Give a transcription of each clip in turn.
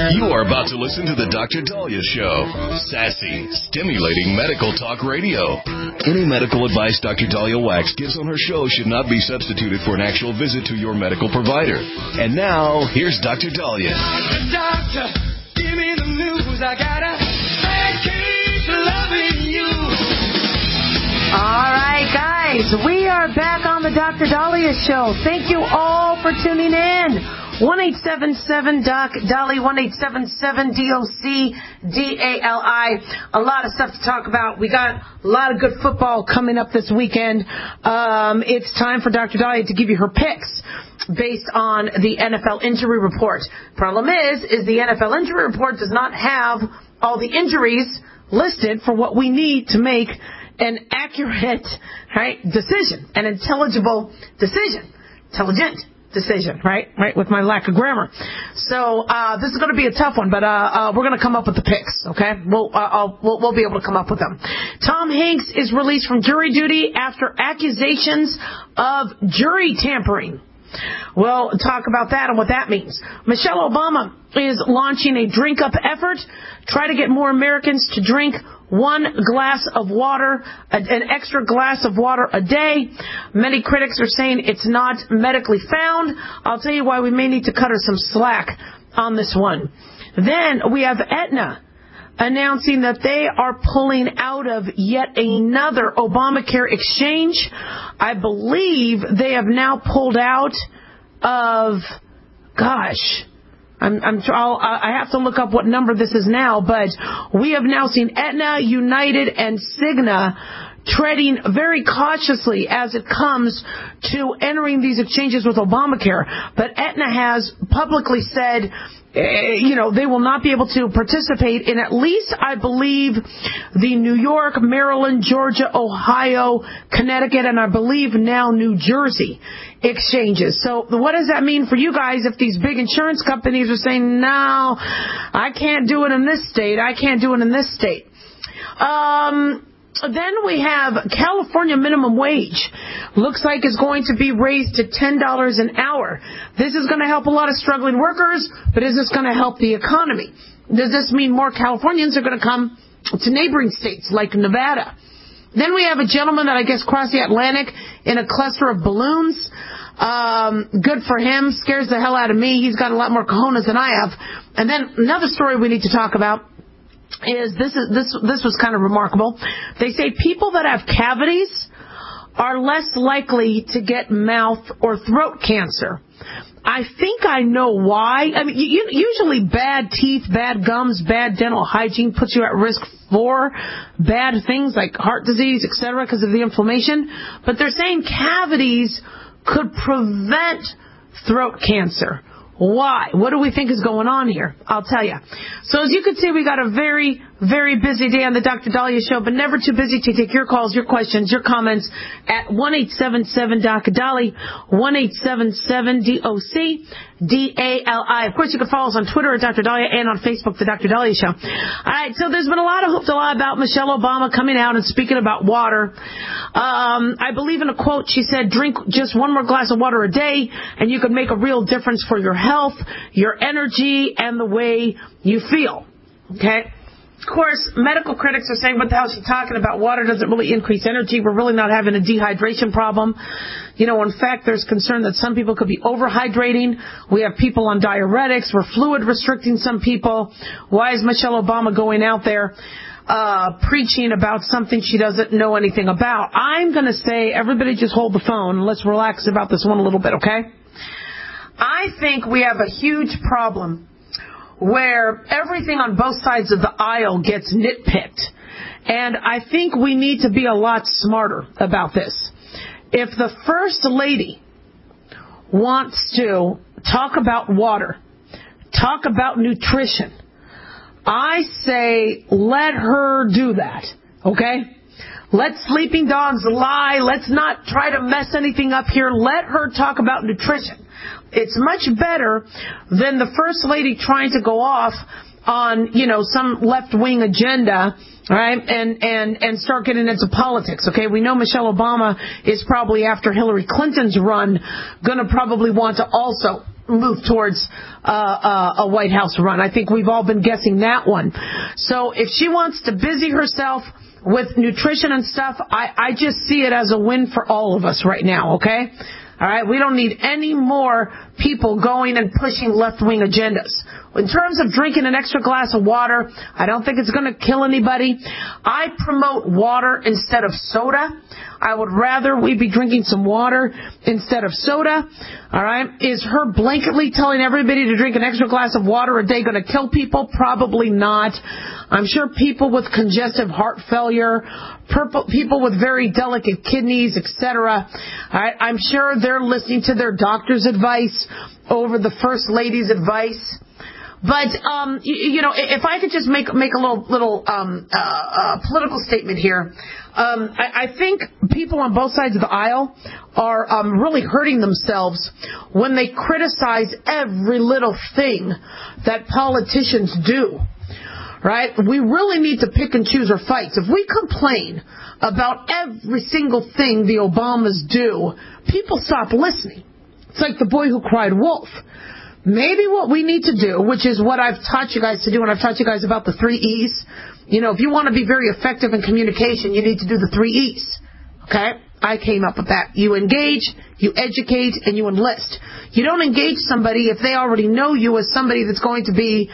You are about to listen to the Dr. Dahlia Show. Sassy, stimulating medical talk radio. Any medical advice Dr. Dahlia Wax gives on her show should not be substituted for an actual visit to your medical provider. And now, here's Dr. Dahlia. Doctor, give me the news. I got a bad case of loving you. All right, guys, we are back on the Dr. Dahlia Show. Thank you all for tuning in. 1-877-DOC-DALI, 1-877-DOC-DALI. A lot of stuff to talk about. We got a lot of good football coming up this weekend. It's time for Dr. Dahlia to give you her picks based on the NFL injury report. Problem is the NFL injury report does not have all the injuries listed for what we need to make an accurate, right, decision, an intelligent decision, right, with my lack of grammar. So this is going to be a tough one, but we're going to come up with the picks, okay? We'll be able to come up with them. Tom Hanks is released from jury duty after accusations of jury tampering. We'll talk about that and what that means. Michelle Obama is launching a drink up effort. Try to get more Americans to drink one glass of water, an extra glass of water a day. Many critics are saying it's not medically found. I'll tell you why we may need to cut her some slack on this one. Then we have Aetna announcing that they are pulling out of yet another Obamacare exchange. I believe they have now pulled out of, I have to look up what number this is now, but we have now seen Aetna, United, and Cigna treading very cautiously as it comes to entering these exchanges with Obamacare. But Aetna has publicly said, they will not be able to participate in at least, I believe, the New York, Maryland, Georgia, Ohio, Connecticut, and I believe now New Jersey exchanges. So what does that mean for you guys if these big insurance companies are saying, no, I can't do it in this state, I can't do it in this state? Then we have California minimum wage. Looks like it's going to be raised to $10 an hour. This is going to help a lot of struggling workers, but is this going to help the economy? Does this mean more Californians are going to come to neighboring states like Nevada? Then we have a gentleman that I guess crossed the Atlantic in a cluster of balloons. Good for him. Scares the hell out of me. He's got a lot more cojones than I have. And then another story we need to talk about is this was kind of remarkable. They say people that have cavities are less likely to get mouth or throat cancer. I think I know why. I mean, usually bad teeth, bad gums, bad dental hygiene puts you at risk for bad things like heart disease, etc., because of the inflammation. But they're saying cavities could prevent throat cancer. Why? What do we think is going on here? I'll tell you. So as you can see, we got a very, very busy day on the Dr. Dahlia Show, but never too busy to take your calls, your questions, your comments at 1-877-DOC-DALI, 1-877-DOC-DALI. Of course, you can follow us on Twitter at Dr. Dahlia and on Facebook, The Dr. Dahlia Show. All right, so there's been a lot of hoopla about Michelle Obama coming out and speaking about water. I believe in a quote, she said, drink just one more glass of water a day, and you can make a real difference for your health, your energy, and the way you feel. Okay? Of course, medical critics are saying, what the hell is she talking about? Water doesn't really increase energy. We're really not having a dehydration problem. In fact, there's concern that some people could be overhydrating. We have people on diuretics. We're fluid restricting some people. Why is Michelle Obama going out there preaching about something she doesn't know anything about? I'm going to say, everybody just hold the phone. Let's relax about this one a little bit, okay? I think we have a huge problem where everything on both sides of the aisle gets nitpicked. And I think we need to be a lot smarter about this. If the First Lady wants to talk about water, talk about nutrition, I say let her do that, okay? Let sleeping dogs lie. Let's not try to mess anything up here. Let her talk about nutrition. It's much better than the First Lady trying to go off on, some left-wing agenda, right, and start getting into politics, okay? We know Michelle Obama is probably, after Hillary Clinton's run, going to probably want to also move towards a White House run. I think we've all been guessing that one. So if she wants to busy herself with nutrition and stuff, I just see it as a win for all of us right now, okay? All right, we don't need any more people going and pushing left-wing agendas. In terms of drinking an extra glass of water, I don't think it's going to kill anybody. I promote water instead of soda. I would rather we be drinking some water instead of soda. All right, is her blanketly telling everybody to drink an extra glass of water a day going to kill people? Probably not. I'm sure people with congestive heart failure, people with very delicate kidneys, etc. I'm sure they're listening to their doctor's advice over the First Lady's advice. But if I could just make a little political statement here, I think people on both sides of the aisle are really hurting themselves when they criticize every little thing that politicians do. Right? We really need to pick and choose our fights. If we complain about every single thing the Obamas do, people stop listening. It's like the boy who cried wolf. Maybe what we need to do, which is what I've taught you guys to do, and I've taught you guys about the 3 E's. If you want to be very effective in communication, you need to do the 3 E's. Okay? I came up with that. You engage, you educate, and you enlist. You don't engage somebody if they already know you as somebody that's going to be,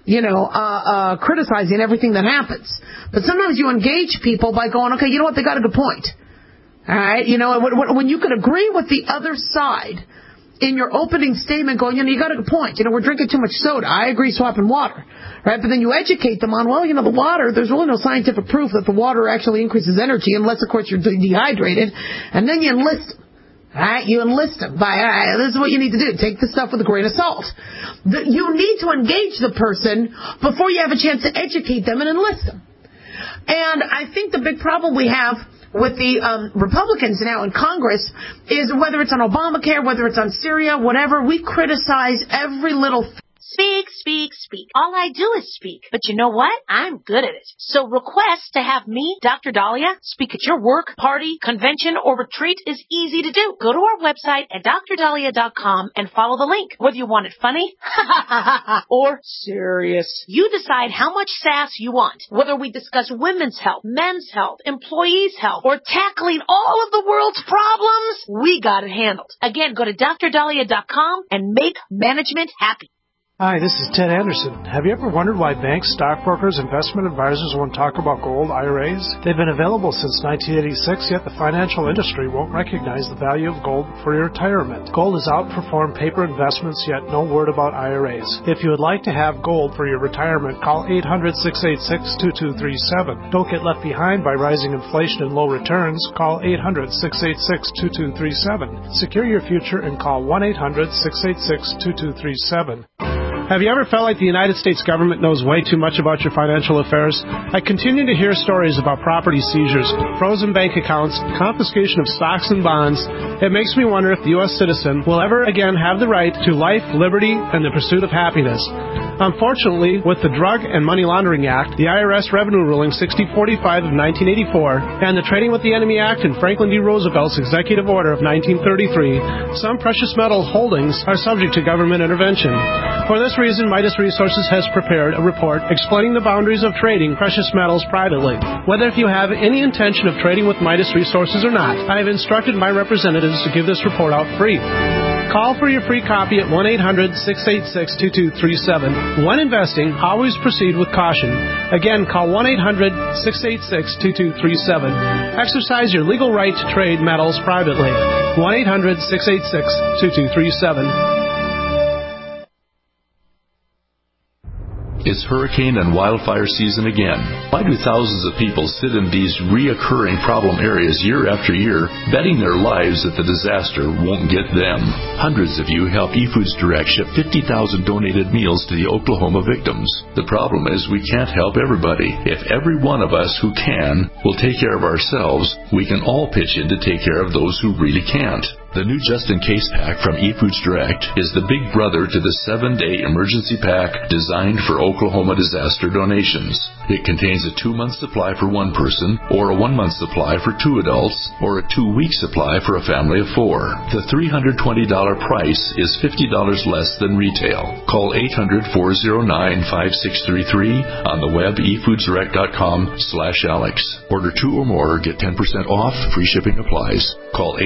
criticizing everything that happens. But sometimes you engage people by going, okay, you know what, they got a good point. All right? When you can agree with the other side in your opening statement going, you got a good point. We're drinking too much soda. I agree, swapping water. Right? But then you educate them on, the water, there's really no scientific proof that the water actually increases energy unless, of course, you're dehydrated. And then you enlist them. Right? You enlist them by, this is what you need to do. Take the stuff with a grain of salt. You need to engage the person before you have a chance to educate them and enlist them. And I think the big problem we have with the Republicans now in Congress is whether it's on Obamacare, whether it's on Syria, whatever, we criticize every little thing. Speak, speak, speak. All I do is speak. But you know what? I'm good at it. So request to have me, Dr. Dahlia, speak at your work, party, convention, or retreat is easy to do. Go to our website at drdahlia.com and follow the link. Whether you want it funny, or serious. You decide how much sass you want. Whether we discuss women's health, men's health, employees' health, or tackling all of the world's problems, we got it handled. Again, go to drdahlia.com and make management happy. Hi, this is Ted Anderson. Have you ever wondered why banks, stockbrokers, investment advisors won't talk about gold IRAs? They've been available since 1986, yet the financial industry won't recognize the value of gold for your retirement. Gold has outperformed paper investments, yet no word about IRAs. If you would like to have gold for your retirement, call 800-686-2237. Don't get left behind by rising inflation and low returns. Call 800-686-2237. Secure your future and call 1-800-686-2237. Have you ever felt like the United States government knows way too much about your financial affairs? I continue to hear stories about property seizures, frozen bank accounts, confiscation of stocks and bonds. It makes me wonder if the U.S. citizen will ever again have the right to life, liberty, and the pursuit of happiness. Unfortunately, with the Drug and Money Laundering Act, the IRS Revenue Ruling 6045 of 1984, and the Trading with the Enemy Act and Franklin D. Roosevelt's Executive Order of 1933, some precious metal holdings are subject to government intervention. For this reason, Midas Resources has prepared a report explaining the boundaries of trading precious metals privately. Whether if you have any intention of trading with Midas Resources or not, I have instructed my representatives to give this report out free. Call for your free copy at 1-800-686-2237. When investing, always proceed with caution. Again, call 1-800-686-2237. Exercise your legal right to trade metals privately. 1-800-686-2237. It's hurricane and wildfire season again. Why do thousands of people sit in these reoccurring problem areas year after year, betting their lives that the disaster won't get them? Hundreds of you help eFoods Direct ship 50,000 donated meals to the Oklahoma victims. The problem is we can't help everybody. If every one of us who can will take care of ourselves, we can all pitch in to take care of those who really can't. The new just-in-case pack from eFoods Direct is the big brother to the 7-day emergency pack designed for Oklahoma disaster donations. It contains a 2-month supply for one person, or a 1-month supply for 2 adults, or a 2-week supply for a family of 4. The $320 price is $50 less than retail. Call 800-409-5633 on the web efoodsdirect.com/Alex. Order 2 or more, get 10% off, free shipping applies. Call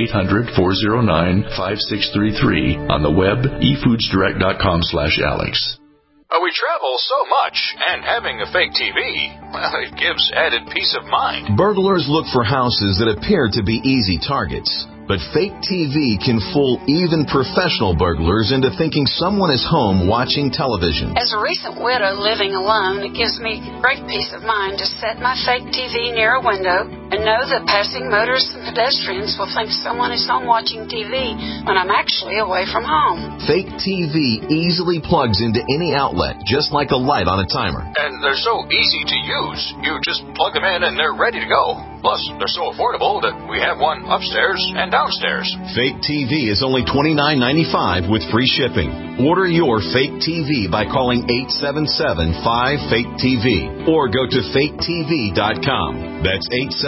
800-409-5633 on the web efoodsdirect.com/Alex. We travel so much, and having a fake TV, well, it gives added peace of mind. Burglars look for houses that appear to be easy targets. But fake TV can fool even professional burglars into thinking someone is home watching television. As a recent widow living alone, it gives me great peace of mind to set my fake TV near a window and know that passing motorists and pedestrians will think someone is home watching TV when I'm actually away from home. Fake TV easily plugs into any outlet, just like a light on a timer. And they're so easy to use. You just plug them in and they're ready to go. Plus, they're so affordable that we have one upstairs and downstairs. Fake TV is only $29.95 with free shipping. Order your fake TV by calling 877-5FAKE-TV or go to faketv.com. That's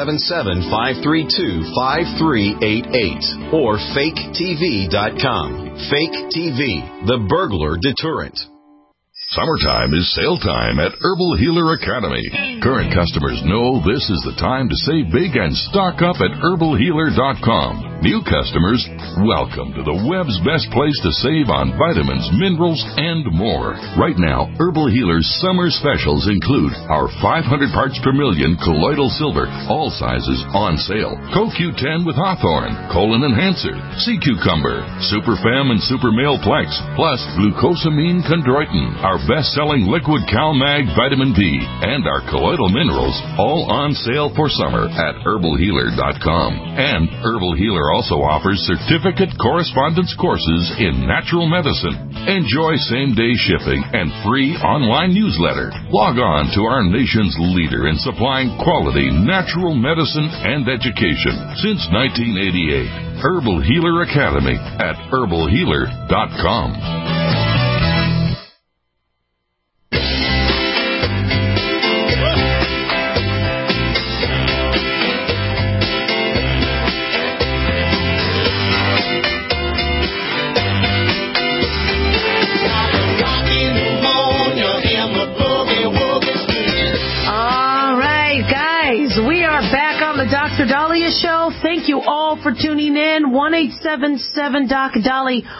877-532-5388 or faketv.com. Fake TV, the burglar deterrent. Summertime is sale time at Herbal Healer Academy. Current customers know this is the time to save big and stock up at herbalhealer.com. New customers, welcome to the web's best place to save on vitamins, minerals, and more. Right now, Herbal Healer's summer specials include our 500 parts per million colloidal silver, all sizes on sale, CoQ10 with Hawthorne, Colon Enhancer, Sea Cucumber, Super Fem and Super Male Plex, plus Glucosamine Chondroitin, our best-selling liquid CalMag Vitamin D, and our colloidal minerals, all on sale for summer at herbalhealer.com. And Herbal Healer also offers certificate correspondence courses in natural medicine. Enjoy same-day shipping and free online newsletter. Log on to our nation's leader in supplying quality natural medicine and education since 1988. Herbal Healer Academy at herbalhealer.com. Dr. Dahlia Show. Thank you all for tuning in. 1-877-DOC-DOLLY,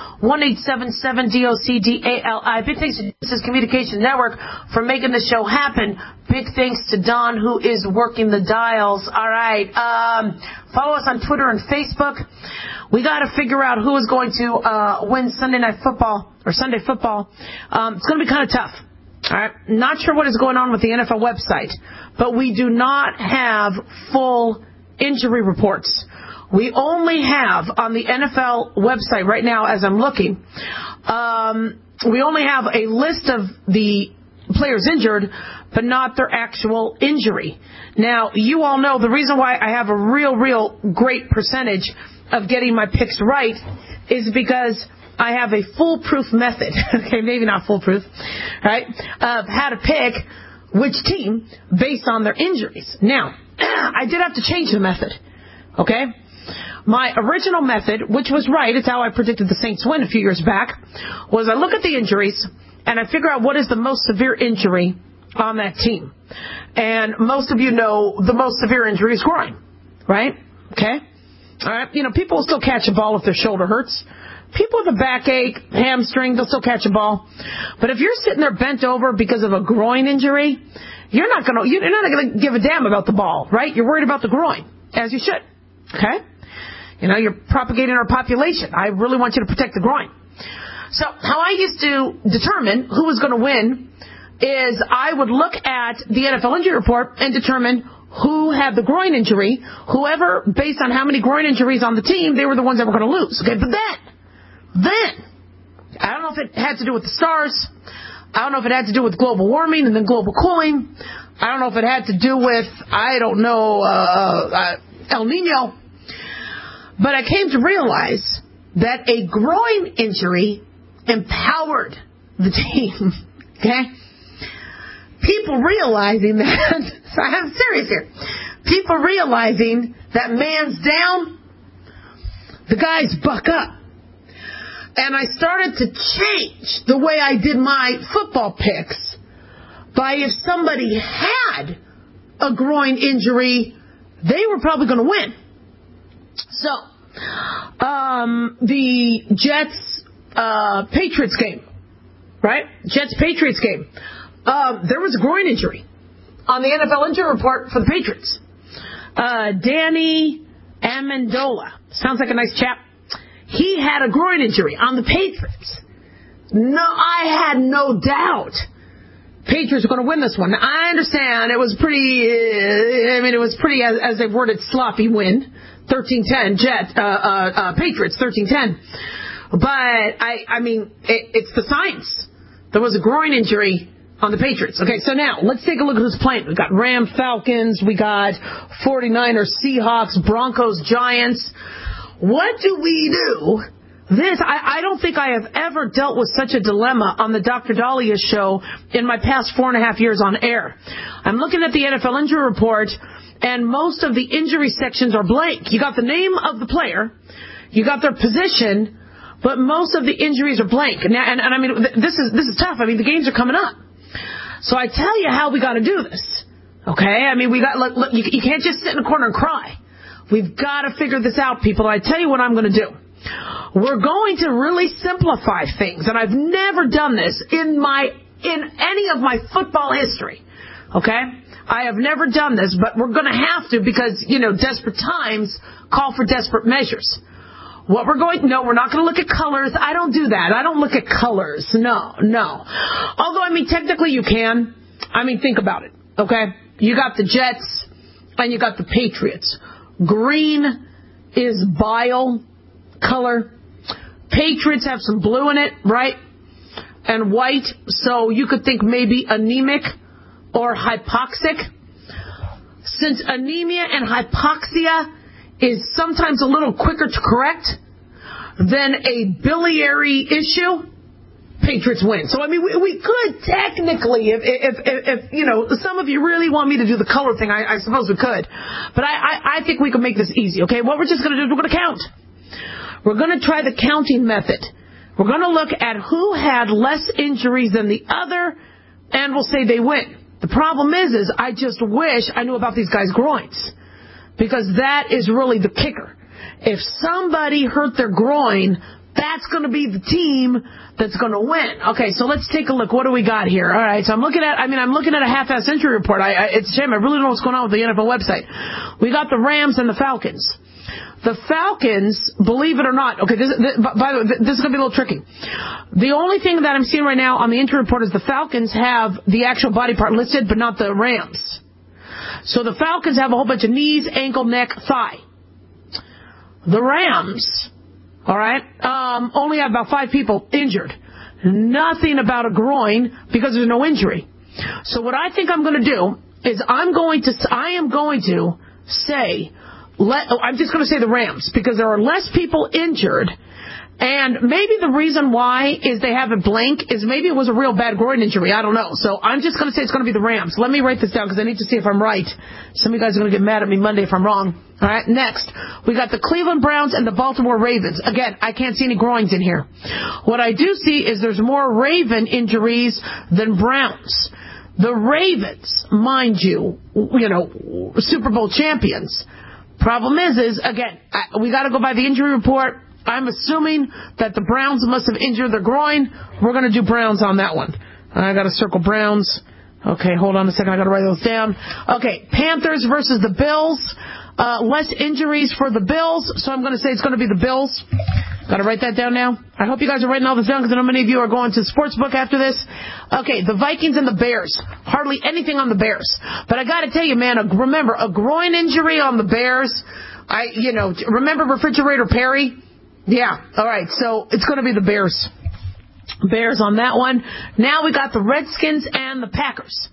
1-877-DOC-DALI. Big thanks to Genesis Communication Network for making the show happen. Big thanks to Don, who is working the dials. All right. Follow us on Twitter and Facebook. We got to figure out who is going to win Sunday Football. It's going to be kind of tough. All right. Not sure what is going on with the NFL website, but we do not have full injury reports. We only have on the NFL website right now, as I'm looking, we only have a list of the players injured, but not their actual injury. Now, you all know the reason why I have a real great percentage of getting my picks right is because I have a foolproof method, okay, maybe not foolproof, right, of how to pick which team based on their injuries. Now, I did have to change the method, okay? My original method, which was right, it's how I predicted the Saints win a few years back, was I look at the injuries and I figure out what is the most severe injury on that team. And most of you know the most severe injury is groin, right? Okay? All right, you know, people will still catch a ball if their shoulder hurts. People with a backache, hamstring, they'll still catch a ball. But if you're sitting there bent over because of a groin injury, you're not going to give a damn about the ball, right? You're worried about the groin, as you should. Okay? You know, you're propagating our population. I really want you to protect the groin. So how I used to determine who was going to win is I would look at the NFL injury report and determine who had the groin injury. Whoever, based on how many groin injuries on the team, they were the ones that were going to lose. Okay, but then, I don't know if it had to do with the stars. I don't know if it had to do with global warming and then global cooling. I don't know if it had to do with, El Nino. But I came to realize that a groin injury empowered the team. Okay? People realizing that, I'm serious here, people realizing that man's down, the guys buck up. And I started to change the way I did my football picks by if somebody had a groin injury, they were probably going to win. So, the Jets-Patriots game, right? Jets-Patriots game. There was a groin injury on the NFL injury report for the Patriots. Danny Amendola. Sounds like a nice chap. He had a groin injury on the Patriots. No, I had no doubt Patriots were going to win this one. Now, I understand it was pretty, it was pretty, as they've worded, sloppy win. 13-10, Patriots, 13-10. But, it's the science. There was a groin injury on the Patriots. Okay, so now, let's take a look at who's playing. We've got Rams, Falcons, we got 49ers, Seahawks, Broncos, Giants. What do we do? I don't think I have ever dealt with such a dilemma on the Dr. Dahlia show in my past 4.5 years on air. I'm looking at the NFL injury report, and most of the injury sections are blank. You got the name of the player, you got their position, but most of the injuries are blank. And I mean, this is tough. I mean, the games are coming up. So I tell you how we got to do this. Okay? I mean, look, you can't just sit in a corner and cry. We've got to figure this out, people. I tell you what I'm going to do. We're going to really simplify things, and I've never done this in any of my football history. Okay? I have never done this, but we're going to have to because, desperate times call for desperate measures. No, we're not going to look at colors. I don't do that. I don't look at colors. No. Although, technically you can. Think about it. Okay? You got the Jets and you got the Patriots. Green is bile color. Patriots have some blue in it, right? And white. So you could think maybe anemic or hypoxic. Since anemia and hypoxia is sometimes a little quicker to correct than a biliary issue, Patriots win. So, we could technically, if some of you really want me to do the color thing, I suppose we could. But I think we can make this easy, okay? What we're just going to do is we're going to count. We're going to try the counting method. We're going to look at who had less injuries than the other, and we'll say they win. The problem is I just wish I knew about these guys' groins. Because that is really the kicker. If somebody hurt their groin, that's going to be the team that's going to win. Okay, so let's take a look. What do we got here? All right, so I'm looking at a half-ass injury report. It's a shame. I really don't know what's going on with the NFL website. We got the Rams and the Falcons. The Falcons, believe it or not, okay, by the way, this is going to be a little tricky. The only thing that I'm seeing right now on the injury report is the Falcons have the actual body part listed, but not the Rams. So the Falcons have a whole bunch of knees, ankle, neck, thigh. The Rams, all right, only have about 5 people injured. Nothing about a groin because there's no injury. So what I think I'm going to do is I am going to say, I'm just going to say the Rams because there are less people injured. And maybe the reason why is they have it blank is maybe it was a real bad groin injury. I don't know. So I'm just going to say it's going to be the Rams. Let me write this down because I need to see if I'm right. Some of you guys are going to get mad at me Monday if I'm wrong. All right, next. We got the Cleveland Browns and the Baltimore Ravens. Again, I can't see any groins in here. What I do see is there's more Raven injuries than Browns. The Ravens, mind you, Super Bowl champions. Problem is again, we got to go by the injury report. I'm assuming that the Browns must have injured their groin. We're going to do Browns on that one. I got to circle Browns. Okay, hold on a second. I got to write those down. Okay, Panthers versus the Bills. Less injuries for the Bills, so I'm going to say it's going to be the Bills. Got to write that down now. I hope you guys are writing all this down because I know many of you are going to the sports book after this. Okay, the Vikings and the Bears. Hardly anything on the Bears. But I got to tell you, man, remember, a groin injury on the Bears. Remember Refrigerator Perry? Yeah, all right, so it's going to be the Bears. Bears on that one. Now we got the Redskins and the Packers.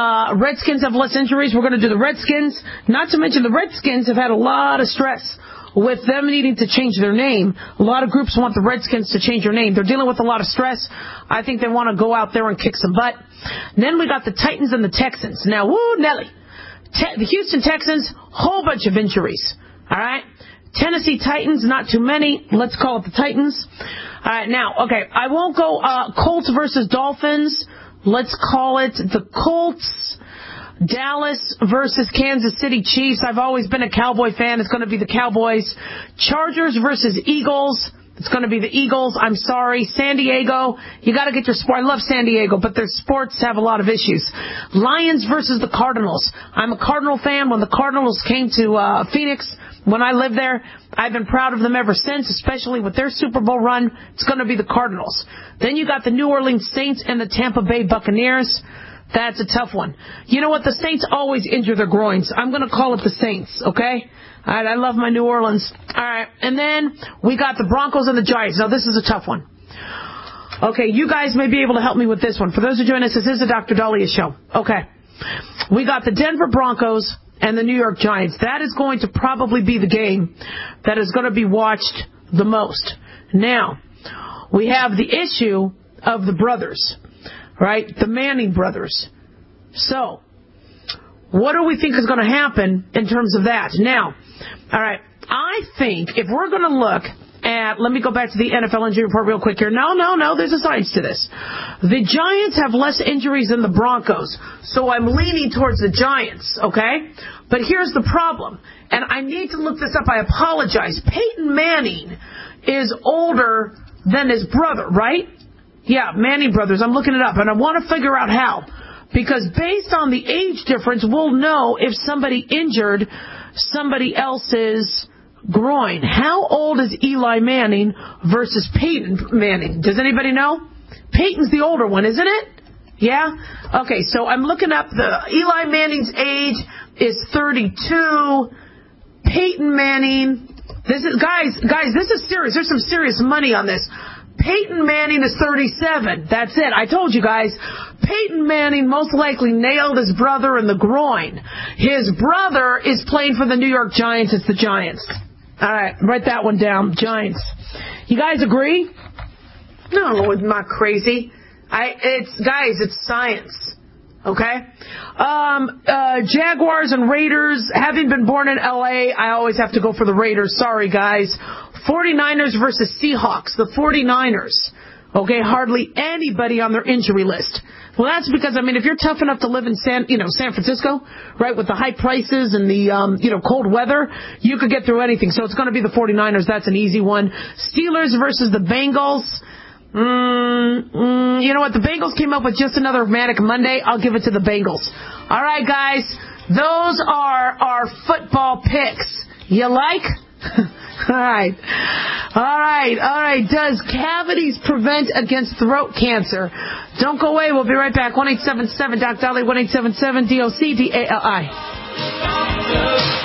Redskins have less injuries. We're going to do the Redskins. Not to mention the Redskins have had a lot of stress with them needing to change their name. A lot of groups want the Redskins to change their name. They're dealing with a lot of stress. I think they want to go out there and kick some butt. Then we got the Titans and the Texans. Now, woo, Nelly. The Houston Texans, whole bunch of injuries. All right? Tennessee Titans, not too many. Let's call it the Titans. All right, now, okay, I won't go Colts versus Dolphins. Let's call it the Colts. Dallas versus Kansas City Chiefs. I've always been a Cowboy fan. It's going to be the Cowboys. Chargers versus Eagles. It's going to be the Eagles. I'm sorry. San Diego. You got to get your sport. I love San Diego, but their sports have a lot of issues. Lions versus the Cardinals. I'm a Cardinal fan. When the Cardinals came to Phoenix, when I lived there, I've been proud of them ever since, especially with their Super Bowl run. It's going to be the Cardinals. Then you got the New Orleans Saints and the Tampa Bay Buccaneers. That's a tough one. You know what? The Saints always injure their groins. I'm going to call it the Saints, okay? All right, I love my New Orleans. All right, and then we got the Broncos and the Giants. Now, this is a tough one. Okay, you guys may be able to help me with this one. For those who join us, this is the Dr. Dahlia Show. Okay. We got the Denver Broncos and the New York Giants. That is going to probably be the game that is going to be watched the most. Now, we have the issue of the brothers, right? The Manning brothers. So, what do we think is going to happen in terms of that? Now, all right, I think if we're going to look at, let me go back to the NFL injury report real quick here. No, there's a science to this. The Giants have less injuries than the Broncos, so I'm leaning towards the Giants, okay? But here's the problem, and I need to look this up. I apologize. Peyton Manning is older than his brother, right? Yeah, Manning brothers. I'm looking it up, and I want to figure out how. Because based on the age difference, we'll know if somebody injured somebody else's groin. How old is Eli Manning versus Peyton Manning? Does anybody know? Peyton's the older one, isn't it? Yeah? Okay, so I'm looking up Eli Manning's age is 32. Peyton Manning, this is serious. There's some serious money on this. Peyton Manning is 37. That's it. I told you guys. Peyton Manning most likely nailed his brother in the groin. His brother is playing for the New York Giants. It's the Giants. All right, write that one down. Giants. You guys agree? No, I'm not crazy. It's science. Okay? Jaguars and Raiders. Having been born in L.A., I always have to go for the Raiders. Sorry, guys. 49ers versus Seahawks. The 49ers. Okay, hardly anybody on their injury list. Well, that's because, if you're tough enough to live in San Francisco, right, with the high prices and the, cold weather, you could get through anything. So it's going to be the 49ers. That's an easy one. Steelers versus the Bengals. You know what? The Bengals came up with just another Manic Monday. I'll give it to the Bengals. All right, guys. Those are our football picks. You like? All right. Does cavities prevent against throat cancer? Don't go away. We'll be right back. 1-877-DOC-DALI, 1-877-DOC-DALI.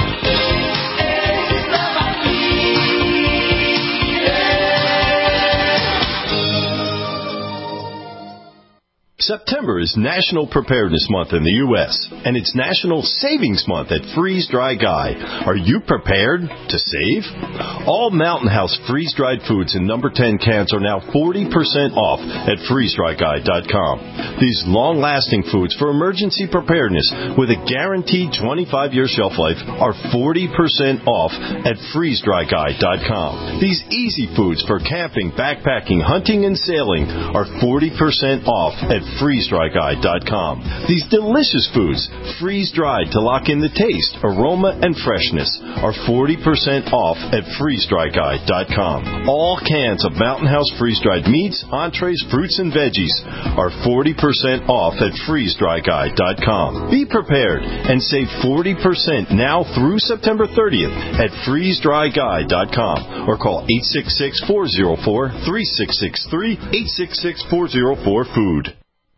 September is National Preparedness Month in the U.S., and it's National Savings Month at Freeze Dry Guy. Are you prepared to save? All Mountain House freeze-dried foods in number 10 cans are now 40% off at freezedryguy.com. These long-lasting foods for emergency preparedness with a guaranteed 25-year shelf life are 40% off at freezedryguy.com. These easy foods for camping, backpacking, hunting, and sailing are 40% off at freezedryguy.com. These delicious foods, freeze-dried to lock in the taste, aroma, and freshness, are 40% off at freezedryguy.com. All cans of Mountain House freeze-dried meats, entrees, fruits, and veggies are 40% off at freezedryguy.com. Be prepared and save 40% now through September 30th at freezedryguy.com or call 866-404-3663, 866-404-FOOD.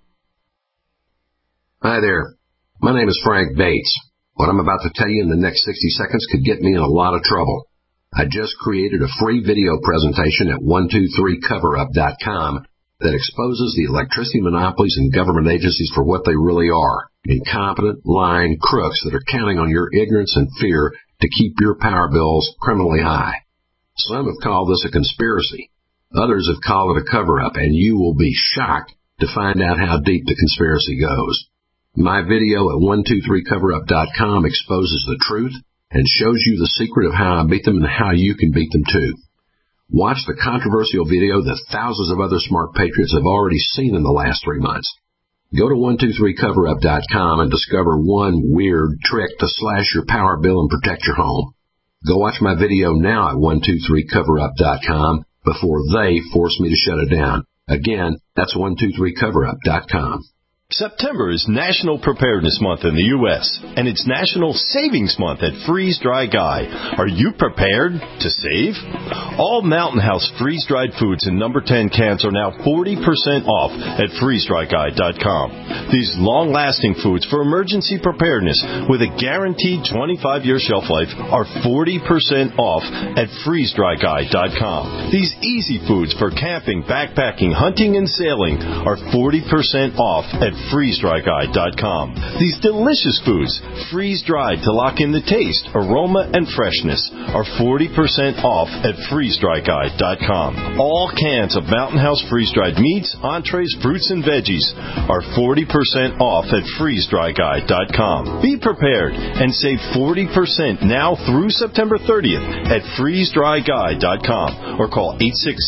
Hi there. My name is Frank Bates. What I'm about to tell you in the next 60 seconds could get me in a lot of trouble. I just created a free video presentation at 123coverup.com that exposes the electricity monopolies and government agencies for what they really are. Incompetent, lying crooks that are counting on your ignorance and fear to keep your power bills criminally high. Some have called this a conspiracy. Others have called it a cover-up, and you will be shocked to find out how deep the conspiracy goes. My video at 123coverup.com exposes the truth and shows you the secret of how I beat them and how you can beat them too. Watch the controversial video that thousands of other smart patriots have already seen in the last 3 months. Go to 123coverup.com and discover one weird trick to slash your power bill and protect your home. Go watch my video now at 123coverup.com before they force me to shut it down. Again, that's 123coverup.com. September is National Preparedness Month in the U.S., and it's National Savings Month at Freeze Dry Guy. Are you prepared to save? All Mountain House freeze-dried foods in number 10 cans are now 40% off at freezedryguy.com. These long-lasting foods for emergency preparedness with a guaranteed 25-year shelf life are 40% off at freezedryguy.com. These easy foods for camping, backpacking, hunting, and sailing are 40% off at freezedryguy.com. These delicious foods, freeze-dried to lock in the taste, aroma, and freshness, are 40% off at freezedryguy.com. All cans of Mountain House freeze-dried meats, entrees, fruits, and veggies are 40% off at freezedryguy.com. Be prepared and save 40% now through September 30th at freezedryguy.com or call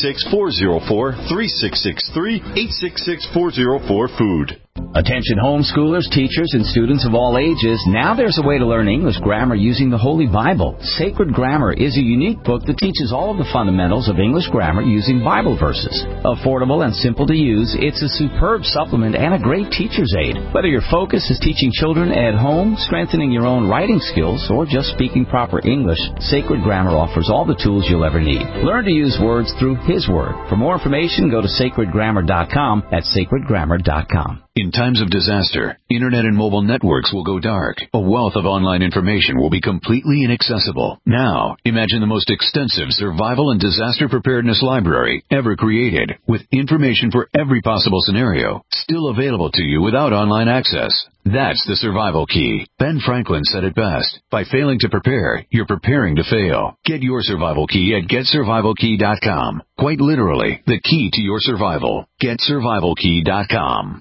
866-404-3663, 866-404-FOOD. Attention homeschoolers, teachers, and students of all ages, now there's a way to learn English grammar using the Holy Bible. Sacred Grammar is a unique book that teaches all of the fundamentals of English grammar using Bible verses. Affordable and simple to use, it's a superb supplement and a great teacher's aid. Whether your focus is teaching children at home, strengthening your own writing skills, or just speaking proper English, Sacred Grammar offers all the tools you'll ever need. Learn to use words through His Word. For more information, go to sacredgrammar.com. That's sacredgrammar.com. In times of disaster, internet and mobile networks will go dark. A wealth of online information will be completely inaccessible. Now, imagine the most extensive survival and disaster preparedness library ever created, with information for every possible scenario, still available to you without online access. That's the survival key. Ben Franklin said it best. By failing to prepare, you're preparing to fail. Get your survival key at GetSurvivalKey.com. Quite literally, the key to your survival. GetSurvivalKey.com.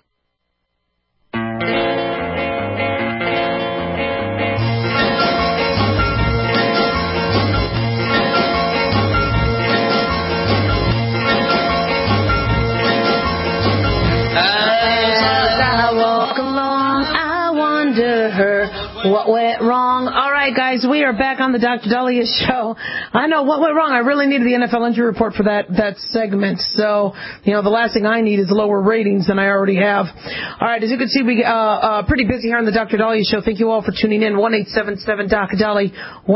What went wrong? All right, guys, we are back on the Dr. Dahlia Show. I know what went wrong. I really needed the NFL injury report for that segment. So, the last thing I need is lower ratings than I already have. All right, as you can see, we pretty busy here on the Dr. Dahlia Show. Thank you all for tuning in. 1-877-DOC-DALI,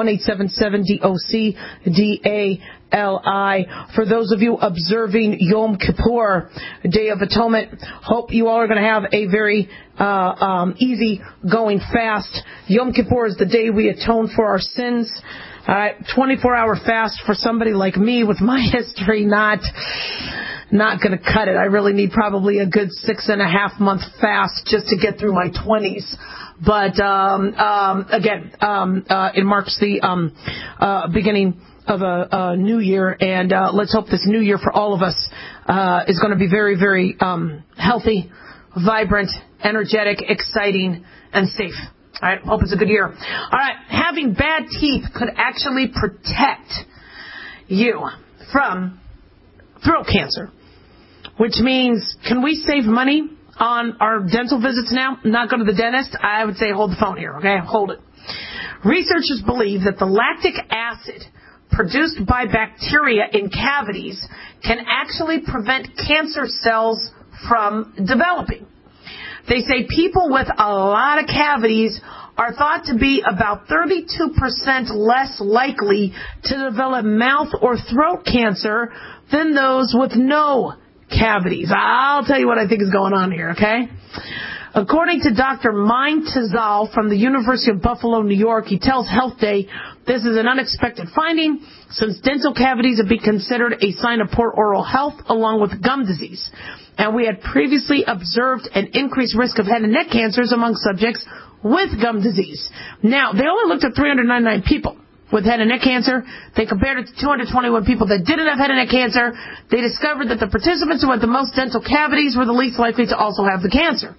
1-877-DOC-DALI. For those of you observing Yom Kippur, Day of Atonement, hope you all are going to have a very easy going fast. Yom Kippur is the day we atone for our sins. 24-hour fast for somebody like me with my history, not going to cut it. I really need probably a good 6.5 month fast just to get through my 20s. But again, it marks the beginning of a new year, and let's hope this new year for all of us is going to be very, very healthy, vibrant, energetic, exciting, and safe. All right, hope it's a good year. All right, having bad teeth could actually protect you from throat cancer, which means, can we save money on our dental visits now? Not go to the dentist? I would say hold the phone here, okay? Hold it. Researchers believe that the lactic acid produced by bacteria in cavities can actually prevent cancer cells from developing. They say people with a lot of cavities are thought to be about 32% less likely to develop mouth or throat cancer than those with no cavities. I'll tell you what I think is going on here, okay? According to Dr. Mein Tazal from the University of Buffalo, New York, he tells Health Day this is an unexpected finding since dental cavities have been considered a sign of poor oral health along with gum disease. And we had previously observed an increased risk of head and neck cancers among subjects with gum disease. Now, they only looked at 399 people. with head and neck cancer. They compared it to 221 people that didn't have head and neck cancer. They discovered that the participants who had the most dental cavities were the least likely to also have the cancer.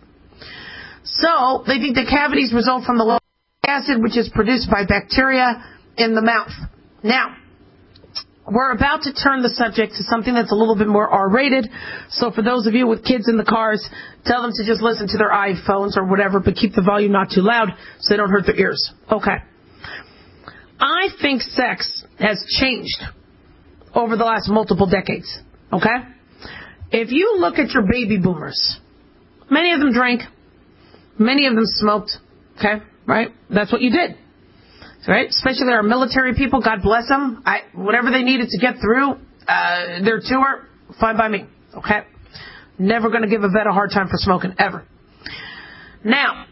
So they think the cavities result from the low acid, which is produced by bacteria in the mouth. Now, we're about to turn the subject to something that's a little bit more R-rated. So for those of you with kids in the cars, tell them to just listen to their iPhones or whatever, but keep the volume not too loud so they don't hurt their ears. Okay. I think sex has changed over the last multiple decades. Okay? If you look at your baby boomers, many of them drank, many of them smoked. Okay? Right? That's what you did. Right? Especially our military people, God bless them. Whatever they needed to get through their tour, fine by me. Okay? Never going to give a vet a hard time for smoking, ever. Now,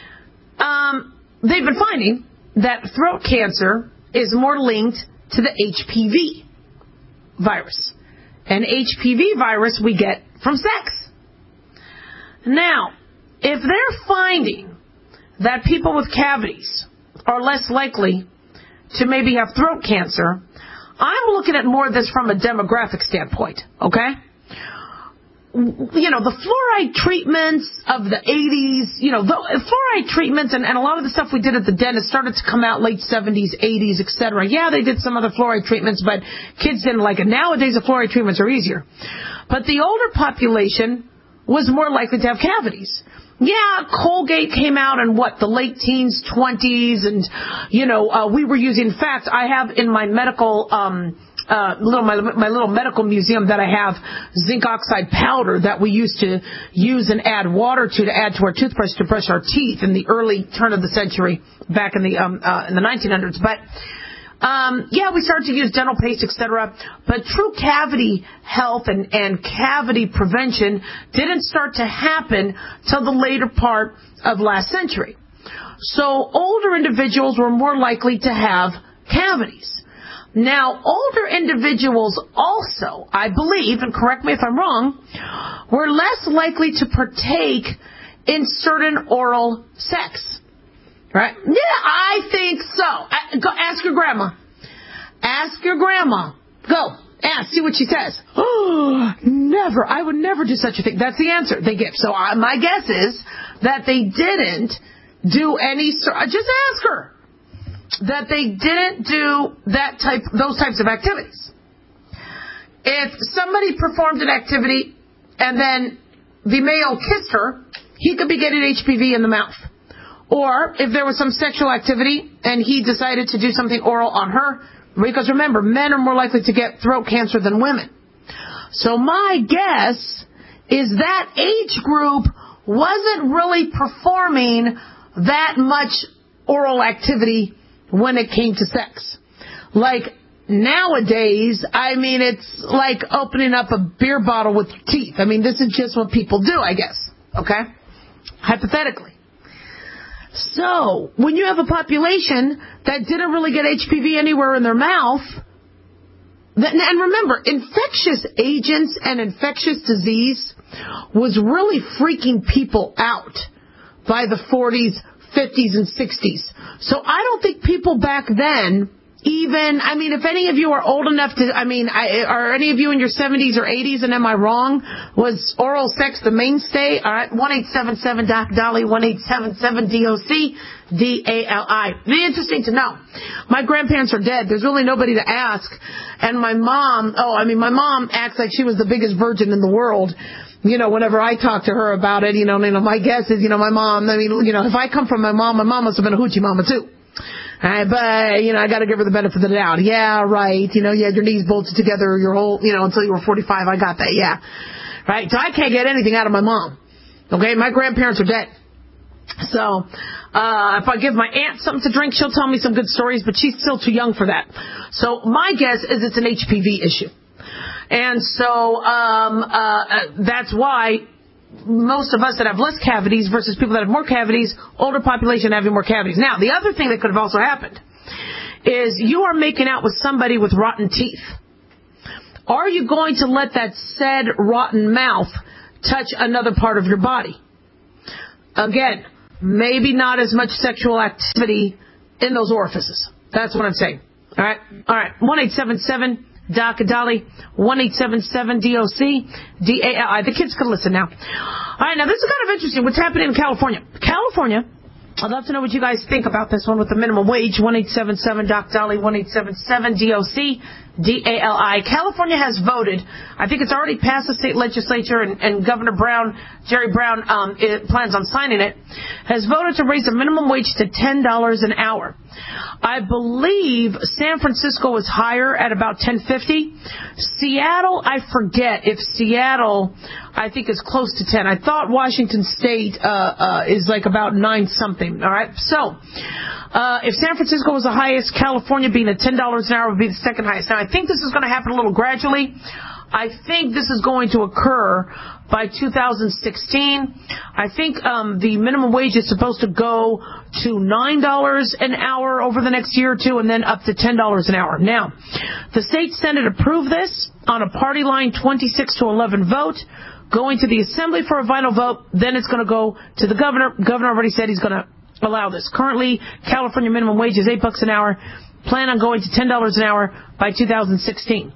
they've been finding that throat cancer is more linked to the HPV virus. And HPV virus we get from sex. Now, if they're finding that people with cavities are less likely to maybe have throat cancer, I'm looking at more of this from a demographic standpoint, okay? You know, the fluoride treatments of the 80s, you know, the fluoride treatments and a lot of the stuff we did at the dentist started to come out late 70s, 80s, etc. Yeah, they did some other fluoride treatments, but kids didn't like it. Nowadays, the fluoride treatments are easier. But the older population was more likely to have cavities. Yeah, Colgate came out in the late teens, 20s, and, you know, we were using, in fact, I have in my medical, my little medical museum that I have zinc oxide powder that we used to use and add water to add to our toothbrush to brush our teeth in the early turn of the century, back in the 1900s. But yeah, we started to use dental paste, etc. But true cavity health and cavity prevention didn't start to happen till the later part of last century. So older individuals were more likely to have cavities. Now, older individuals also, I believe, and correct me if I'm wrong, were less likely to partake in certain oral sex. Right? Yeah, I think so. Go ask your grandma. Ask your grandma. Go. Ask. See what she says. Oh, never. I would never do such a thing. That's the answer they give. So my guess is that they didn't do any. Just ask her. That they didn't do those types of activities. If somebody performed an activity and then the male kissed her, he could be getting HPV in the mouth. Or if there was some sexual activity and he decided to do something oral on her, because remember, men are more likely to get throat cancer than women. So my guess is that age group wasn't really performing that much oral activity when it came to sex. Like nowadays, I mean, it's like opening up a beer bottle with your teeth. I mean, this is just what people do, I guess. Okay? Hypothetically. So, when you have a population that didn't really get HPV anywhere in their mouth, and remember, infectious agents and infectious disease was really freaking people out by the 40s, 50s, and 60s. So I don't think people back then even, I mean, if any of you are old enough to, are any of you in your 70s or 80s, and am I wrong? Was oral sex the mainstay? All right, 1-877-DOC-DOLLY, 1-877-DOC-DALI. Be interesting to know. My grandparents are dead. There's really nobody to ask. And my mom, my mom acts like she was the biggest virgin in the world. You know, whenever I talk to her about it, my guess is, my mom, if I come from my mom must have been a hoochie mama too. But, I gotta give her the benefit of the doubt. Yeah, right. You had your knees bolted together your whole, until you were 45. I got that. Yeah. Right. So I can't get anything out of my mom. Okay. My grandparents are dead. So, if I give my aunt something to drink, she'll tell me some good stories, but she's still too young for that. So my guess is it's an HPV issue. And so, that's why most of us that have less cavities versus people that have more cavities, older population having more cavities. Now, the other thing that could have also happened is you are making out with somebody with rotten teeth. Are you going to let that said rotten mouth touch another part of your body? Again, maybe not as much sexual activity in those orifices. That's what I'm saying. All right. 1-877-DOC-DOLLY, 1-877-DOC-DALI. The kids can listen now. All right, now this is kind of interesting. What's happening in California? California, I'd love to know what you guys think about this one with the minimum wage. 1-877-DOC-DOLLY, 1-877-DOC-DALI. California has voted. I think it's already passed the state legislature, and Governor Brown, Jerry Brown, plans on signing it, has voted to raise the minimum wage to $10 an hour. I believe San Francisco is higher at about $10.50. Seattle, I forget if Seattle, I think, is close to 10. I thought Washington State is like about 9 something. All right, so if San Francisco was the highest, California being at $10 an hour would be the second highest. Now, I think this is going to happen a little gradually. I think this is going to occur by 2016. I think the minimum wage is supposed to go to $9 an hour over the next year or two, and then up to $10 an hour. Now, the state Senate approved this on a party line 26-11 vote, going to the Assembly for a final vote. Then it's going to go to the governor. Governor already said he's going to allow this. Currently, California minimum wage is $8 an hour. Plan on going to $10 an hour by 2016.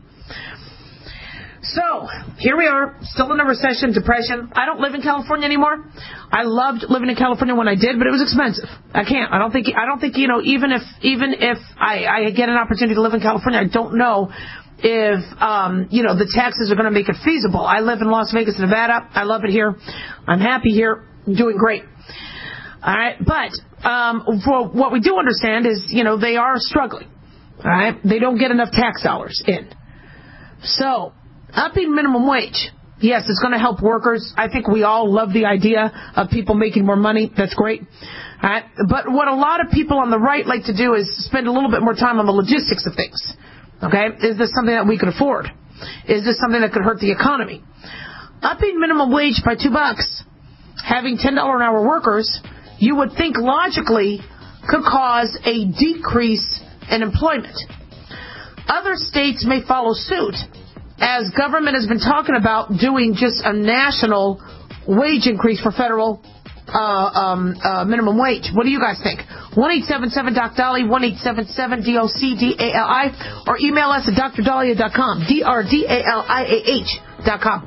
So, here we are, still in a recession, depression. I don't live in California anymore. I loved living in California when I did, but it was expensive. I don't think, even if I get an opportunity to live in California, I don't know if, the taxes are going to make it feasible. I live in Las Vegas, Nevada. I love it here. I'm happy here. I'm doing great. All right. But, for what we do understand is, they are struggling. All right. They don't get enough tax dollars in. So, upping minimum wage, yes, it's going to help workers. I think we all love the idea of people making more money. That's great. All right? But what a lot of people on the right like to do is spend a little bit more time on the logistics of things. Okay? Is this something that we could afford? Is this something that could hurt the economy? Upping minimum wage by $2, having $10 an hour workers, you would think logically could cause a decrease in employment. Other states may follow suit, as government has been talking about doing just a national wage increase for federal minimum wage. What do you guys think? 1-877-DOC-DOLLY, 1-877-DOC-DALI, or email us at drdaliah.com, drdaliah.com.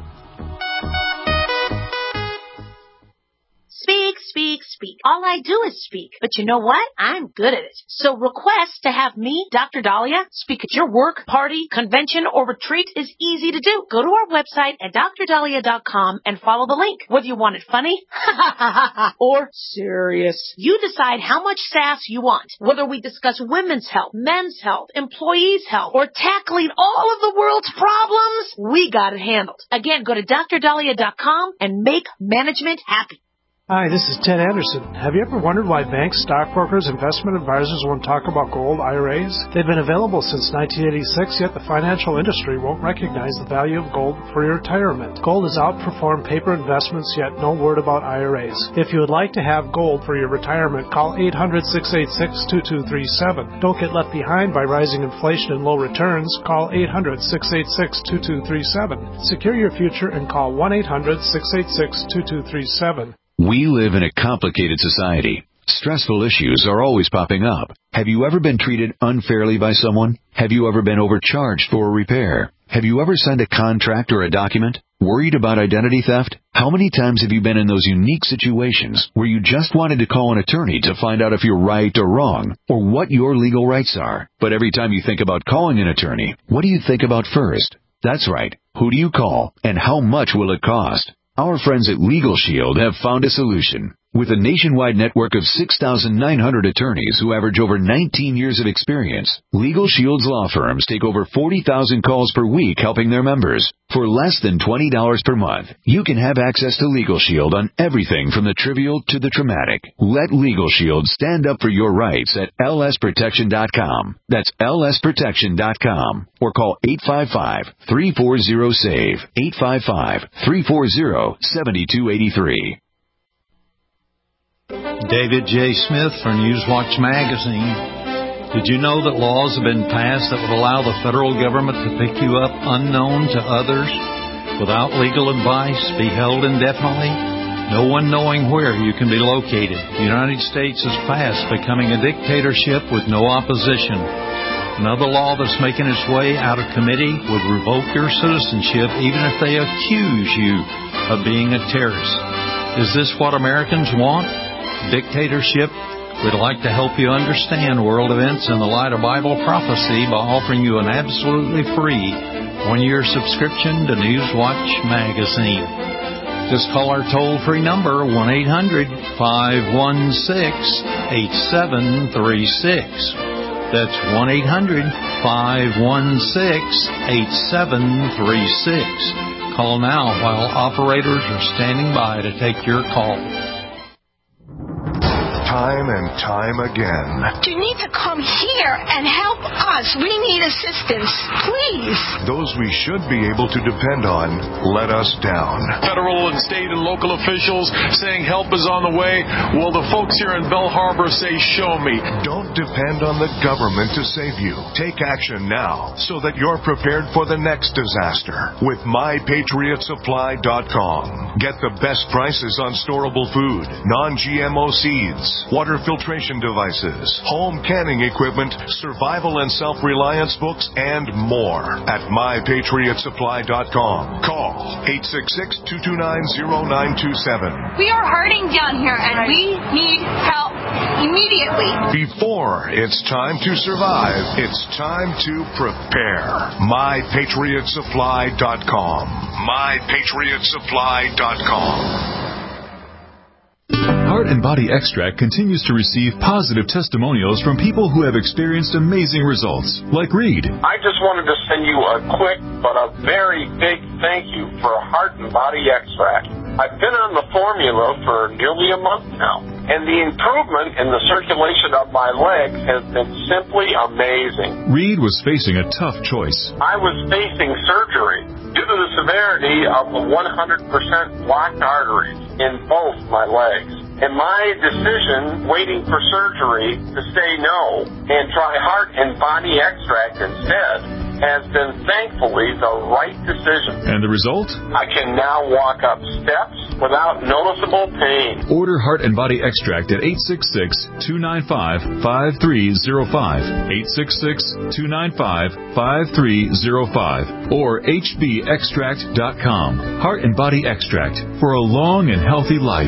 Speak, speak, speak. All I do is speak. But you know what? I'm good at it. So request to have me, Dr. Daliah, speak at your work, party, convention, or retreat is easy to do. Go to our website at drdaliah.com and follow the link. Whether you want it funny or serious, you decide how much sass you want. Whether we discuss women's health, men's health, employees' health, or tackling all of the world's problems, we got it handled. Again, go to drdaliah.com and make management happy. Hi, this is Ted Anderson. Have you ever wondered why banks, stockbrokers, investment advisors won't talk about gold IRAs? They've been available since 1986, yet the financial industry won't recognize the value of gold for your retirement. Gold has outperformed paper investments, yet no word about IRAs. If you would like to have gold for your retirement, call 800-686-2237. Don't get left behind by rising inflation and low returns. Call 800-686-2237. Secure your future and call 1-800-686-2237. We live in a complicated society. Stressful issues are always popping up. Have you ever been treated unfairly by someone? Have you ever been overcharged for a repair? Have you ever signed a contract or a document? Worried about identity theft? How many times have you been in those unique situations where you just wanted to call an attorney to find out if you're right or wrong, or what your legal rights are? But every time you think about calling an attorney, what do you think about first? That's right. Who do you call, and how much will it cost? Our friends at Legal Shield have found a solution. With a nationwide network of 6,900 attorneys who average over 19 years of experience, Legal Shield's law firms take over 40,000 calls per week helping their members. For less than $20 per month, you can have access to Legal Shield on everything from the trivial to the traumatic. Let Legal Shield stand up for your rights at lsprotection.com. That's lsprotection.com. Or call 855-340-SAVE, 855-340-7283. David J. Smith for Newswatch Magazine. Did you know that laws have been passed that would allow the federal government to pick you up unknown to others without legal advice, be held indefinitely, no one knowing where you can be located? The United States is fast becoming a dictatorship with no opposition. Another law that's making its way out of committee would revoke your citizenship even if they accuse you of being a terrorist. Is this what Americans want? Dictatorship? We'd like to help you understand world events in the light of Bible prophecy by offering you an absolutely free one-year subscription to Newswatch magazine. Just call our toll-free number, 1-800-516-8736. That's 1-800-516-8736. Call now while operators are standing by to take your call. Time and time again. You need to come here and help us. We need assistance, please. Those we should be able to depend on let us down. Federal and state and local officials saying help is on the way. Well, the folks here in Bell Harbor say, show me. Don't depend on the government to save you. Take action now so that you're prepared for the next disaster with MyPatriotSupply.com. Get the best prices on storable food, non-GMO seeds, water filtration devices, home canning equipment, survival and self-reliance books, and more at MyPatriotSupply.com. Call 866-229-0927. We are hurting down here, and we need help immediately. Before it's time to survive, it's time to prepare. MyPatriotSupply.com. MyPatriotSupply.com. Heart and Body Extract continues to receive positive testimonials from people who have experienced amazing results, like Reed. I just wanted to send you a quick but a very big thank you for Heart and Body Extract. I've been on the formula for nearly a month now, and the improvement in the circulation of my legs has been simply amazing. Reed was facing a tough choice. I was facing surgery due to the severity of the 100% blocked arteries in both my legs. And my decision, waiting for surgery, to say no and try Heart and Body Extract instead, has been thankfully the right decision. And the result? I can now walk up steps without noticeable pain. Order Heart and Body Extract at 866-295-5305, 866-295-5305, or hbextract.com. Heart and Body Extract for a long and healthy life.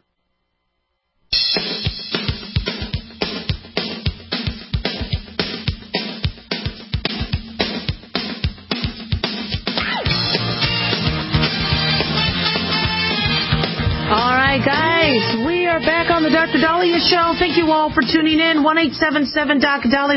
Guys, we are back on the Dr. Dahlia Show. Thank you all for tuning in. 1-877-DOC-DALI,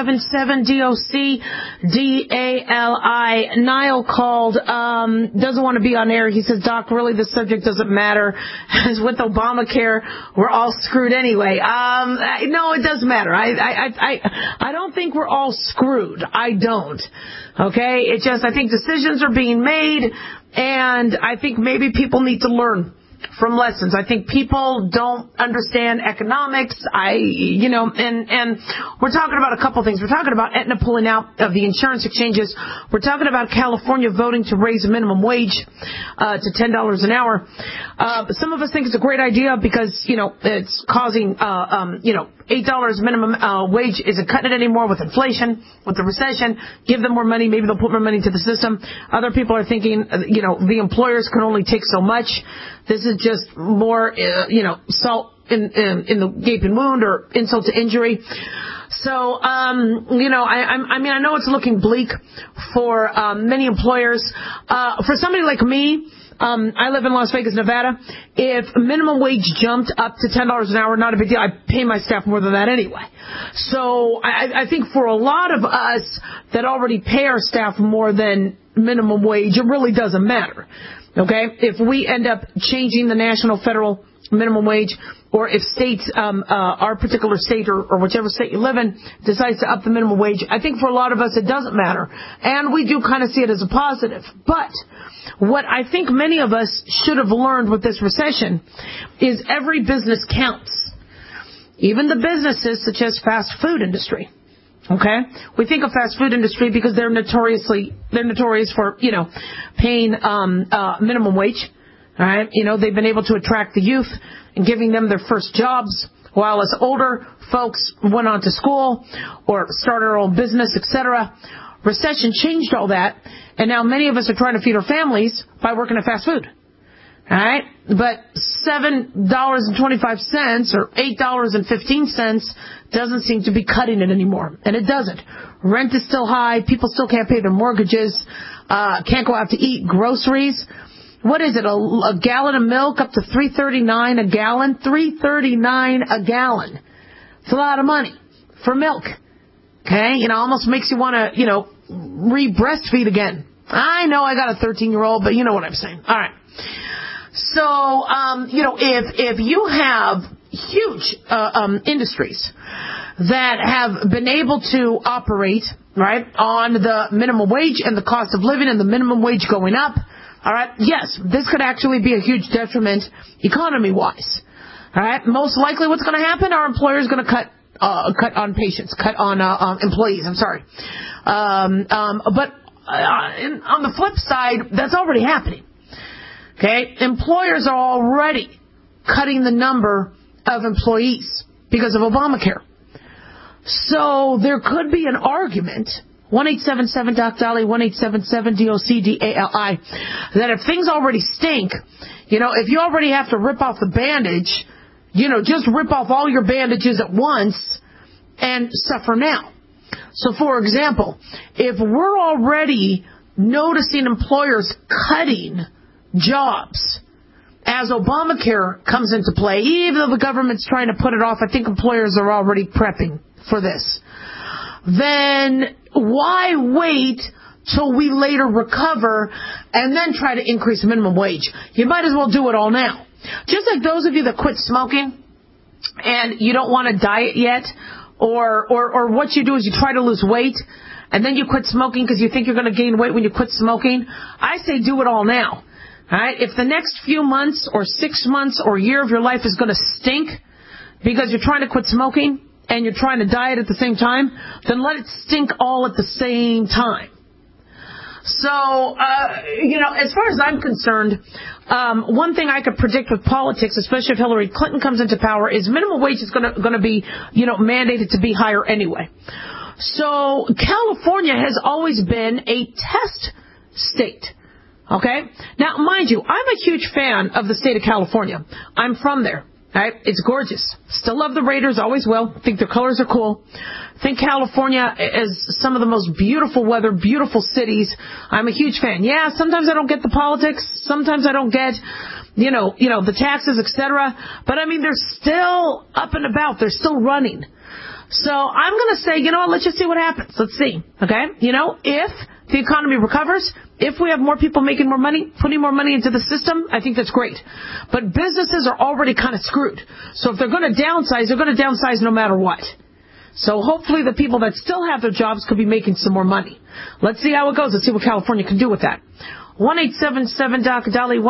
1-877-DOC-DALI. Niall called, doesn't want to be on air. He says, Doc, really the subject doesn't matter. As with Obamacare, we're all screwed anyway. No, it does matter. I don't think we're all screwed. I don't. Okay? It just, I think decisions are being made, and I think maybe people need to learn from lessons. I think people don't understand economics. And we're talking about a couple things. We're talking about Aetna pulling out of the insurance exchanges. We're talking about California voting to raise the minimum wage to $10 an hour. Some of us think it's a great idea because, it's causing, $8 minimum wage isn't cutting it anymore with inflation, with the recession. Give them more money. Maybe they'll put more money into the system. Other people are thinking, the employers can only take so much. This is just more, salt in the gaping wound or insult to injury. So, I know it's looking bleak for many employers. For somebody like me, I live in Las Vegas, Nevada. If minimum wage jumped up to $10 an hour, not a big deal. I pay my staff more than that anyway. So I think for a lot of us that already pay our staff more than minimum wage, it really doesn't matter. Okay? If we end up changing the national federal minimum wage, or if states, our particular state or whichever state you live in decides to up the minimum wage, I think for a lot of us it doesn't matter. And we do kind of see it as a positive. But what I think many of us should have learned with this recession is every business counts. Even the businesses such as fast food industry. Okay? We think of fast food industry because they're notorious for, paying minimum wage. All right? They've been able to attract the youth and giving them their first jobs while as older folks went on to school or started their own business, etc. Recession changed all that, and now many of us are trying to feed our families by working at fast food. All right? But $7.25 or $8.15 doesn't seem to be cutting it anymore. And it doesn't. Rent is still high. People still can't pay their mortgages. Can't go out to eat. Groceries. What is it? A gallon of milk up to $3.39 a gallon? $3.39 a gallon. It's a lot of money for milk. Okay? Almost makes you want to, re-breastfeed again. I know I got a 13-year-old, but you know what I'm saying. All right. So, if you have huge industries that have been able to operate, right, on the minimum wage and the cost of living and the minimum wage going up, all right, yes, this could actually be a huge detriment economy-wise. All right, most likely what's going to happen, our employer is going to cut on employees, I'm sorry. But on the flip side, that's already happening. Okay, employers are already cutting the number of employees because of Obamacare. So there could be an argument, 1-877-DOC-DOLLY, 1-877-DOC-DALI, that if things already stink, if you already have to rip off the bandage, just rip off all your bandages at once and suffer now. So, for example, if we're already noticing employers cutting jobs as Obamacare comes into play, even though the government's trying to put it off, I think employers are already prepping for this. Then why wait till we later recover and then try to increase minimum wage? You might as well do it all now. Just like those of you that quit smoking and you don't want to diet yet, or what you do is you try to lose weight and then you quit smoking because you think you're going to gain weight when you quit smoking. I say do it all now. All right? If the next few months or 6 months or year of your life is going to stink because you're trying to quit smoking and you're trying to diet at the same time, then let it stink all at the same time. So, as far as I'm concerned, one thing I could predict with politics, especially if Hillary Clinton comes into power, is minimum wage is going to be, mandated to be higher anyway. So California has always been a test state. Okay? Now, mind you, I'm a huge fan of the state of California. I'm from there. Right? It's gorgeous. Still love the Raiders, always will. Think their colors are cool. Think California is some of the most beautiful weather, beautiful cities. I'm a huge fan. Yeah, sometimes I don't get the politics. Sometimes I don't get, the taxes, etc. But I mean, they're still up and about. They're still running. So I'm going to say, let's just see what happens. Let's see. Okay? If the economy recovers, if we have more people making more money, putting more money into the system, I think that's great. But businesses are already kind of screwed. So if they're going to downsize, they're going to downsize no matter what. So hopefully the people that still have their jobs could be making some more money. Let's see how it goes. Let's see what California can do with that. 1-877-DOC-DOLLY,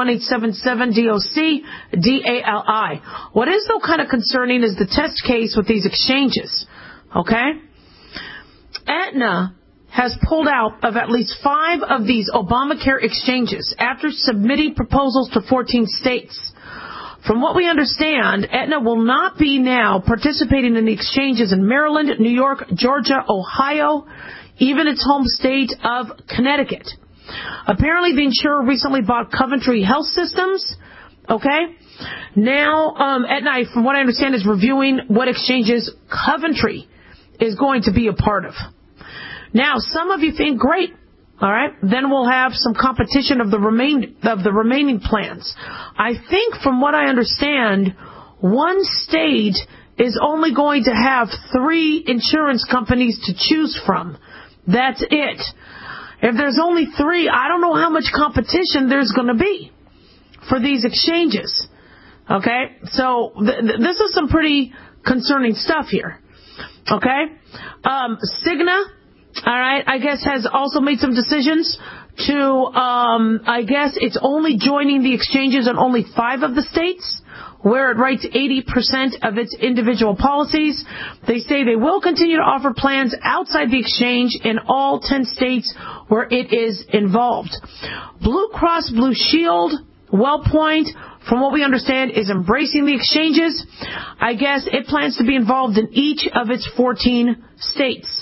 1-877-DOC-DALI. What is, though, kind of concerning is the test case with these exchanges. Okay? Aetna has pulled out of at least 5 of these Obamacare exchanges after submitting proposals to 14 states. From what we understand, Aetna will not be now participating in the exchanges in Maryland, New York, Georgia, Ohio, even its home state of Connecticut. Apparently, the insurer recently bought Coventry Health Systems. Okay? Now, Aetna, from what I understand, is reviewing what exchanges Coventry is going to be a part of. Now, some of you think, great, all right, then we'll have some competition of the remaining plans. I think, from what I understand, one state is only going to have 3 insurance companies to choose from. That's it. If there's only 3, I don't know how much competition there's going to be for these exchanges. Okay? So this is some pretty concerning stuff here. Okay? Cigna, all right, I guess has also made some decisions to, I guess it's only joining the exchanges in only 5 of the states where it writes 80% of its individual policies. They say they will continue to offer plans outside the exchange in all 10 states where it is involved. Blue Cross Blue Shield, WellPoint, from what we understand, is embracing the exchanges. I guess it plans to be involved in each of its 14 states.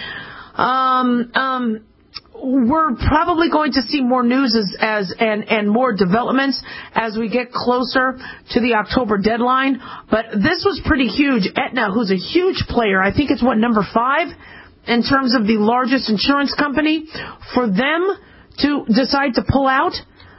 We're probably going to see more news and more developments as we get closer to the October deadline. But this was pretty huge. Aetna, who's a huge player, I think it's number 5 in terms of the largest insurance company, for them to decide to pull out,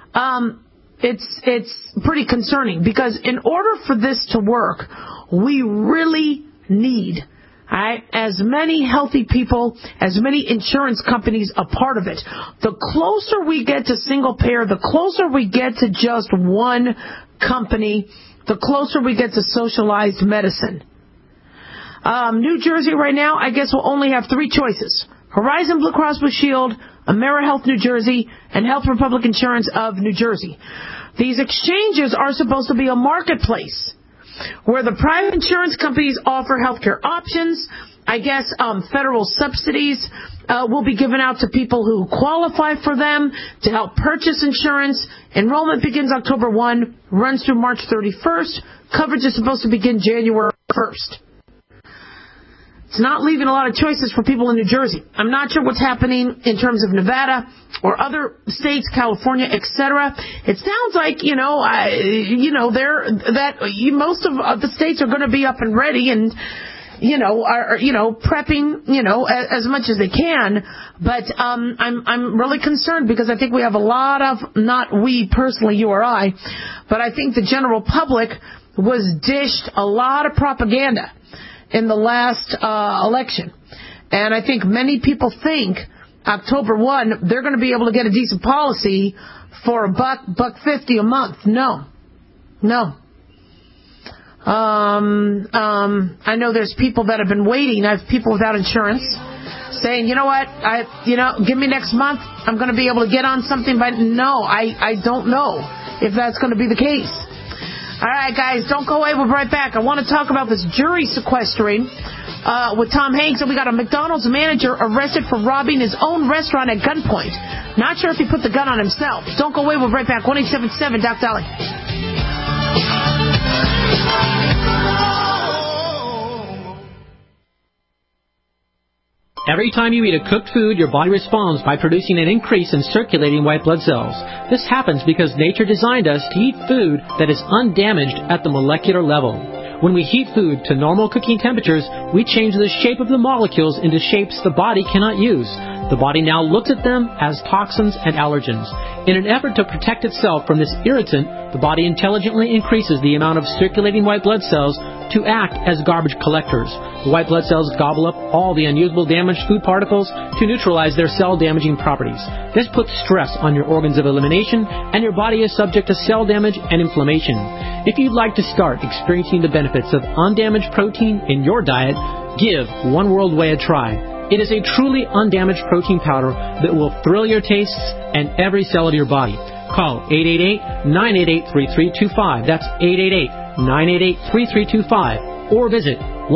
it's pretty concerning, because in order for this to work, we really need as many healthy people, as many insurance companies a part of it. The closer we get to single payer, the closer we get to just one company, the closer we get to socialized medicine. New Jersey right now, I guess, will only have 3 choices: Horizon Blue Cross Blue Shield, AmeriHealth New Jersey, and Health Republic Insurance of New Jersey. These exchanges are supposed to be a marketplace where the private insurance companies offer healthcare options. I guess federal subsidies will be given out to people who qualify for them to help purchase insurance. Enrollment begins October 1, runs through March 31st. Coverage is supposed to begin January 1st. It's not leaving a lot of choices for people in New Jersey. I'm not sure what's happening in terms of Nevada or other states, California, etc. It sounds like, most of the states are going to be up and ready and, are prepping, as much as they can. But I'm really concerned, because I think we have a lot of, not we personally, you or I, but I think the general public was dished a lot of propaganda in the last election. And I think many people think October 1, they're going to be able to get a decent policy for $1.50 a month. No. I know there's people that have been waiting. I have people without insurance saying, you know what, give me next month. I'm going to be able to get on something. But no, I don't know if that's going to be the case. All right, guys, don't go away. We'll be right back. I want to talk about this jury sequestering with Tom Hanks. And we got a McDonald's manager arrested for robbing his own restaurant at gunpoint. Not sure if he put the gun on himself. Don't go away. We'll be right back. 1-877-Doc Dolly. Every time you eat a cooked food, your body responds by producing an increase in circulating white blood cells. This happens because nature designed us to eat food that is undamaged at the molecular level. When we heat food to normal cooking temperatures, we change the shape of the molecules into shapes the body cannot use. The body now looks at them as toxins and allergens. In an effort to protect itself from this irritant, the body intelligently increases the amount of circulating white blood cells to act as garbage collectors. The white blood cells gobble up all the unusable damaged food particles to neutralize their cell-damaging properties. This puts stress on your organs of elimination, and your body is subject to cell damage and inflammation. If you'd like to start experiencing the benefits of undamaged protein in your diet, give One World Whey a try. It is a truly undamaged protein powder that will thrill your tastes and every cell of your body. Call 888-988-3325. That's 888-988-3325. Or visit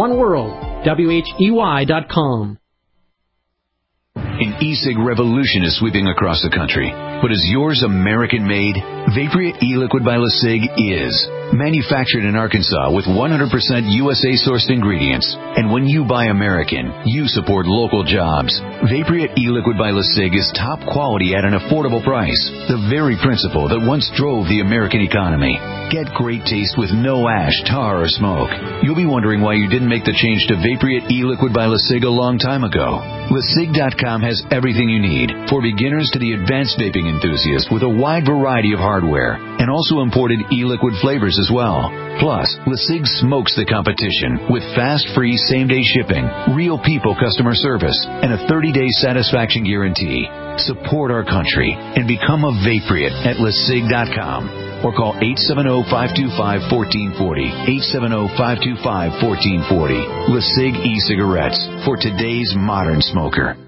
oneworldwhey.com. An e-cig revolution is sweeping across the country. But is yours American-made? Vaporeate e-liquid by LeSig is. Manufactured in Arkansas with 100% USA-sourced ingredients. And when you buy American, you support local jobs. Vaporeate e-liquid by LeSig is top quality at an affordable price. The very principle that once drove the American economy. Get great taste with no ash, tar, or smoke. You'll be wondering why you didn't make the change to Vaporeate e-liquid by LeSig a long time ago. LeSig.com has everything you need, for beginners to the advanced vaping enthusiast, with a wide variety of hardware, and also imported e-liquid flavors as well. Plus, LeSig smokes the competition with fast, free, same-day shipping, real people customer service, and a 30-day satisfaction guarantee. Support our country and become a Vaporeate at LeSig.com. Or call 870-525-1440. 870-525-1440. LeSig e-cigarettes for today's modern smoker.